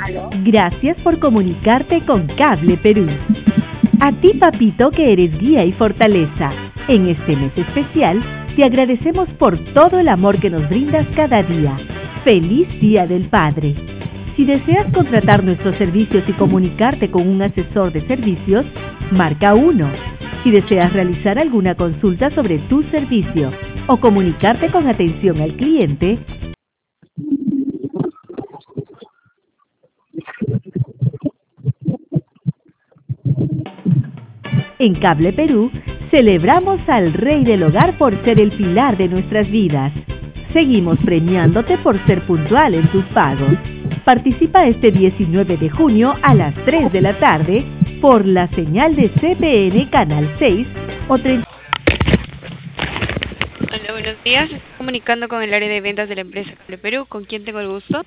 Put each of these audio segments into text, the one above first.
Gracias por comunicarte con Cable Perú. A ti, papito, que eres guía y fortaleza. En este mes especial, te agradecemos por todo el amor que nos brindas cada día. ¡Feliz Día del Padre! Si deseas contratar nuestros servicios y comunicarte con un asesor de servicios, marca 1. Si deseas realizar alguna consulta sobre tu servicio o comunicarte con atención al cliente, en Cable Perú, celebramos al Rey del Hogar por ser el pilar de nuestras vidas. Seguimos premiándote por ser puntual en tus pagos. Participa este 19 de junio a las 3 de la tarde por la señal de CPN Canal 6 o 30. Hola, buenos días. Estoy comunicando con el área de ventas de la empresa Cable Perú. ¿Con quién tengo el gusto?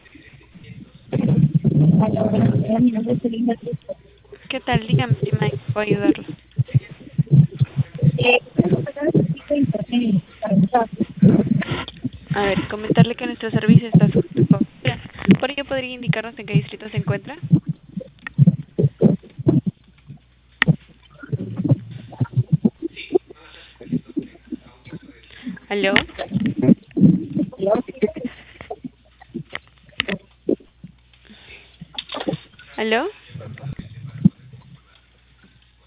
¿Qué tal? Dígame, estimada, ¿en qué puedo ayudarlos? A ver, comentarle que nuestro servicio está sujeto a cobertura. ¿Por ello podría indicarnos en qué distrito se encuentra? ¿Aló? ¿Aló?